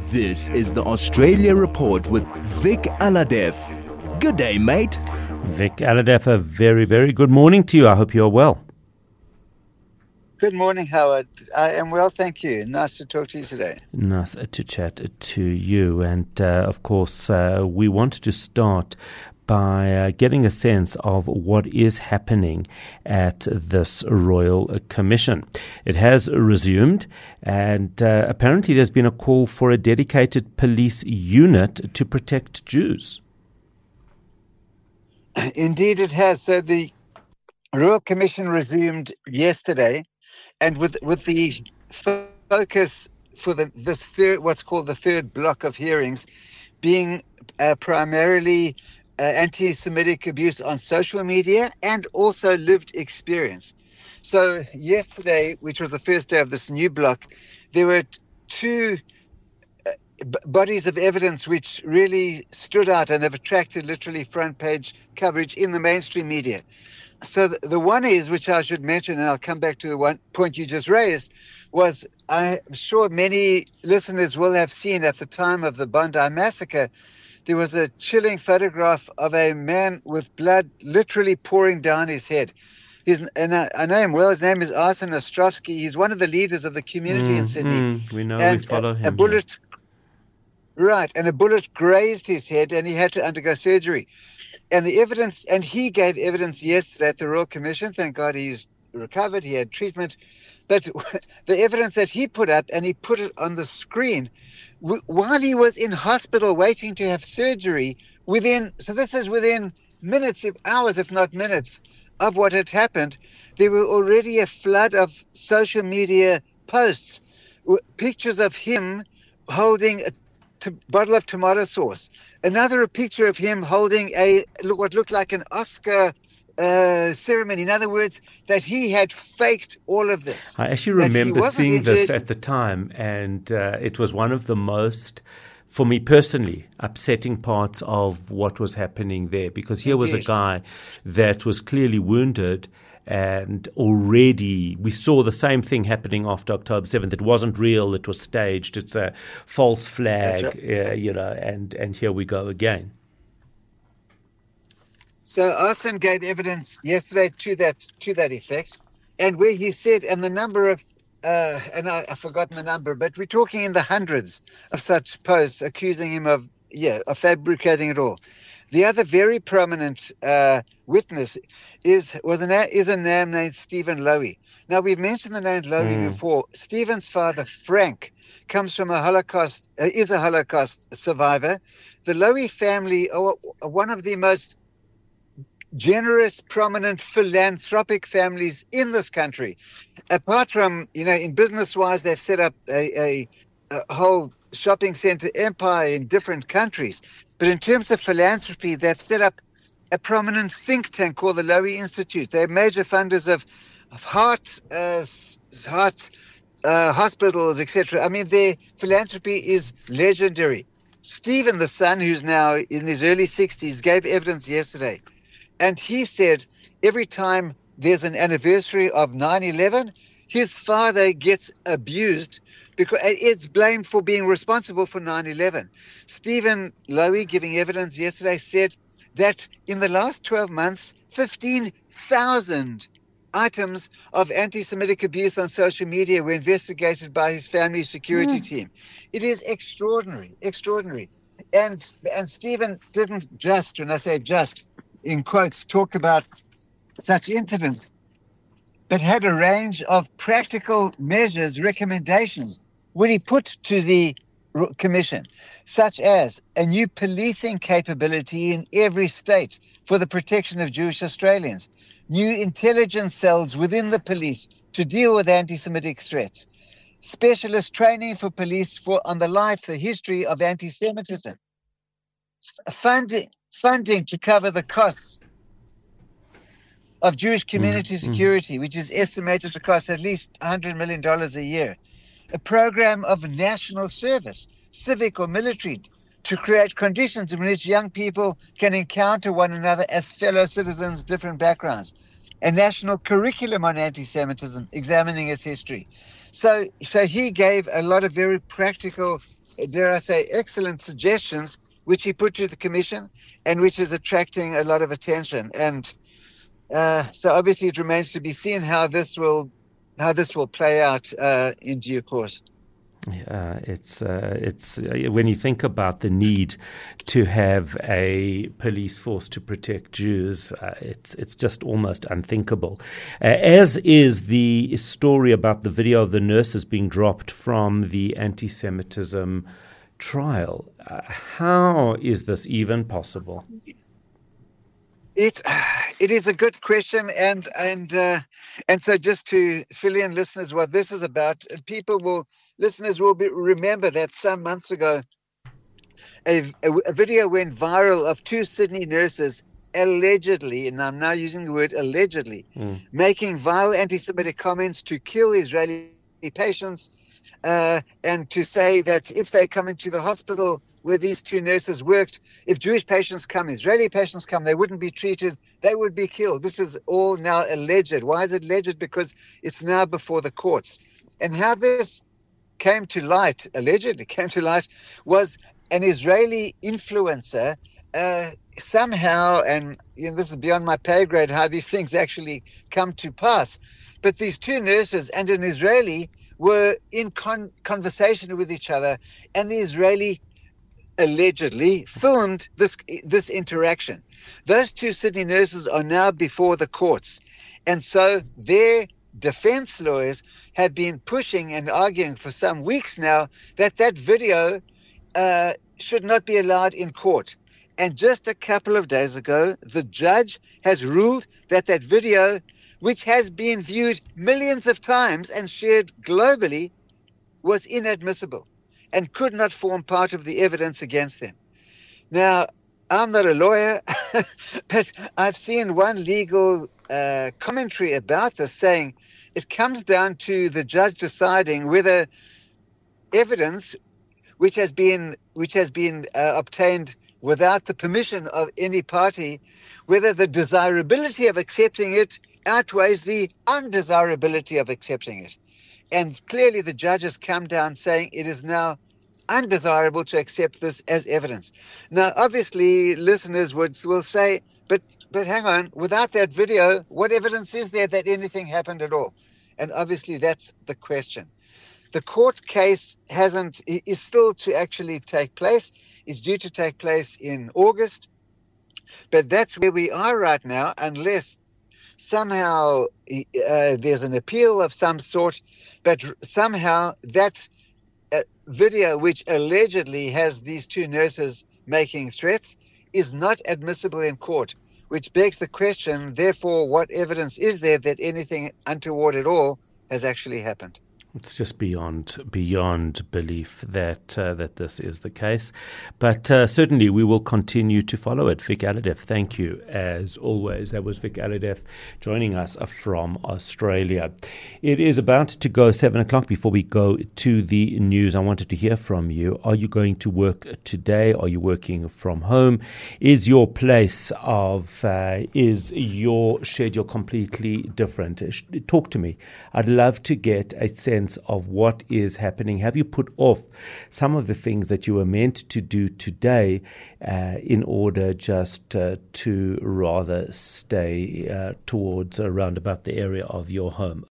This is the Australia Report with Vic Aladef. Good day, mate. Vic Aladef, a very, very good morning to you. I hope you're well. Good morning, Howard. I am well, thank you. Nice to talk to you today. Nice to chat to you. And, of course, we wanted to start by getting a sense of what is happening at this Royal Commission. It has resumed, and apparently there's been a call for a dedicated police unit to protect Jews. Indeed it has. So the Royal Commission resumed yesterday, and with the focus for this third, what's called the third block of hearings, being primarily anti-Semitic abuse on social media and also lived experience. So yesterday, which was the first day of this new block, there were two bodies of evidence which really stood out and have attracted literally front page coverage in the mainstream media. So the one is, which I should mention, and I'll come back to the one point you just raised, was I'm sure many listeners will have seen at the time of the Bondi massacre, there was a chilling photograph of a man with blood literally pouring down his head. I know him well. His name is Arsen Ostrovsky. He's one of the leaders of the community in Sydney. We know, and we follow him. A bullet grazed his head, and he had to undergo surgery. And the evidence, and he gave evidence yesterday at the Royal Commission. Thank God he's recovered. He had treatment. But the evidence that he put up, and he put it on the screen, while he was in hospital waiting to have surgery, so this is within minutes, hours, if not minutes, of what had happened, there were already a flood of social media posts, pictures of him holding a bottle of tomato sauce, another a picture of him holding what looked like an Oscar ceremony. In other words, that he had faked all of this. I actually remember seeing this at the time, and it was one of the most, for me personally, upsetting parts of what was happening there, because here was a guy that was clearly wounded, and already we saw the same thing happening after October 7th. It wasn't real, it was staged, it's a false flag, right. And here we go again. So Arsen gave evidence yesterday to that effect, and where he said, and the number of, and I've forgotten the number, but we're talking in the hundreds of such posts accusing him of fabricating it all. The other very prominent witness is a man named Stephen Lowy. Now, we've mentioned the name Lowy before. Stephen's father, Frank, comes from is a Holocaust survivor. The Lowy family are one of the most generous, prominent, philanthropic families in this country. Apart from, in business-wise, they've set up a whole shopping center empire in different countries. But in terms of philanthropy, they've set up a prominent think tank called the Lowy Institute. They're major funders of heart hospitals, etc. I mean, their philanthropy is legendary. Stephen, the son, who's now in his early 60s, gave evidence yesterday. And he said every time there's an anniversary of 9/11, his father gets abused because it's blamed for being responsible for 9/11. Stephen Lowy, giving evidence yesterday, said that in the last 12 months, 15,000 items of anti-Semitic abuse on social media were investigated by his family security team. It is extraordinary. And Stephen didn't just, when I say just, in quotes, talk about such incidents, but had a range of practical measures, recommendations, when he put to the commission, such as a new policing capability in every state for the protection of Jewish Australians, new intelligence cells within the police to deal with anti-Semitic threats, specialist training for police on the history of anti-Semitism, funding to cover the costs of Jewish community security, which is estimated to cost at least $100 million a year, a program of national service, civic or military, to create conditions in which young people can encounter one another as fellow citizens, different backgrounds, a national curriculum on anti-Semitism, examining its history. So he gave a lot of very practical dare I say, excellent suggestions, which he put to the commission and which is attracting a lot of attention. And so obviously it remains to be seen how this will play out in due course. It's when you think about the need to have a police force to protect Jews, it's just almost unthinkable. As is the story about the video of the nurses being dropped from the anti-Semitism trial. How is this even possible? It is a good question, and so just to fill in listeners what this is about, listeners will remember that some months ago a video went viral of two Sydney nurses allegedly, and I'm now using the word allegedly, making vile anti-Semitic comments to kill Israeli patients, and to say that if they come into the hospital where these two nurses worked, if Jewish patients come, Israeli patients come, they wouldn't be treated, they would be killed. This is all now alleged. Why is it alleged? Because it's now before the courts. And how this allegedly came to light, was an Israeli influencer somehow, and this is beyond my pay grade, how these things actually come to pass. But these two nurses and an Israeli were in conversation with each other, and the Israeli allegedly filmed this interaction. Those two Sydney nurses are now before the courts, and so their defense lawyers have been pushing and arguing for some weeks now that video should not be allowed in court. And just a couple of days ago, the judge has ruled that video, which has been viewed millions of times and shared globally, was inadmissible and could not form part of the evidence against them. Now, I'm not a lawyer, but I've seen one legal commentary about this saying it comes down to the judge deciding whether evidence which has been obtained without the permission of any party, whether the desirability of accepting it outweighs the undesirability of accepting it. And clearly the judge has come down saying it is now undesirable to accept this as evidence. Now, obviously, listeners will say, but hang on, without that video, what evidence is there that anything happened at all? And obviously that's the question. The court case is still to actually take place. It's due to take place in August. But that's where we are right now, unless somehow there's an appeal of some sort, but somehow that video, which allegedly has these two nurses making threats, is not admissible in court, which begs the question, therefore, what evidence is there that anything untoward at all has actually happened? It's just beyond belief that this is the case. But certainly we will continue to follow it. Vic Alhadeff, thank you as always. That was Vic Alhadeff joining us from Australia. It is about to go 7 o'clock. Before we go to the news, I wanted to hear from you. Are you going to work today? Are you working from home? Is your schedule completely different? Talk to me. I'd love to get a sense of what is happening. Have you put off some of the things that you were meant to do today in order just to rather stay towards around about the area of your home?